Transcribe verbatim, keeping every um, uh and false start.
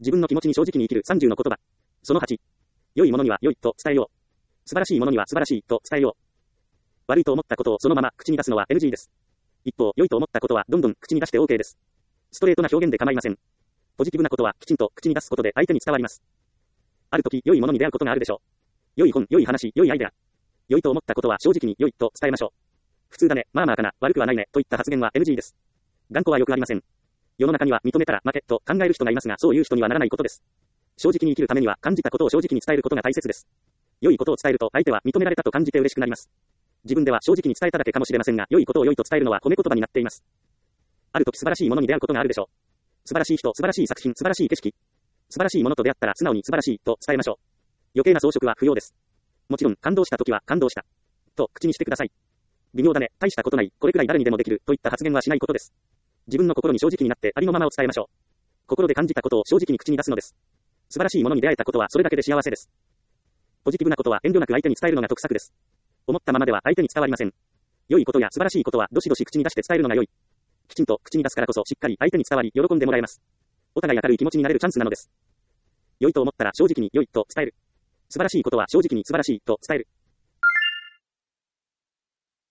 自分の気持ちに正直に生きるさんじゅうの言葉。そのはち。良いものには良いと伝えよう。素晴らしいものには素晴らしいと伝えよう。悪いと思ったことをそのまま口に出すのは エヌジー です。一方、良いと思ったことはどんどん口に出して オーケー です。ストレートな表現で構いません。ポジティブなことはきちんと口に出すことで相手に伝わります。ある時、良いものに出会うことがあるでしょう。良い本、良い話、良いアイデア。良いと思ったことは正直に良いと伝えましょう。普通だね、まあまあかな、悪くはないね、といった発言は エヌジー です。頑固はよくありません。世の中には認めたら負けと考える人がいますが、そういう人にはならないことです。正直に生きるためには感じたことを正直に伝えることが大切です。良いことを伝えると相手は認められたと感じて嬉しくなります。自分では正直に伝えただけかもしれませんが、良いことを良いと伝えるのは褒め言葉になっています。ある時素晴らしいものに出会うことがあるでしょう。素晴らしい人、素晴らしい作品、素晴らしい景色。素晴らしいものと出会ったら素直に素晴らしいと伝えましょう。余計な装飾は不要です。もちろん感動した時は感動したと口にしてください。微妙だね、大したことない、これくらい誰にでもできるといった発言はしないことです。自分の心に正直になってありのままを伝えましょう。心で感じたことを正直に口に出すのです。素晴らしいものに出会えたことはそれだけで幸せです。ポジティブなことは遠慮なく相手に伝えるのが得策です。思ったままでは相手に伝わりません。良いことや素晴らしいことはどしどし口に出して伝えるのが良い。きちんと口に出すからこそしっかり相手に伝わり喜んでもらえます。お互い明るい気持ちになれるチャンスなのです。良いと思ったら正直に良いと伝える。素晴らしいことは正直に素晴らしいと伝える。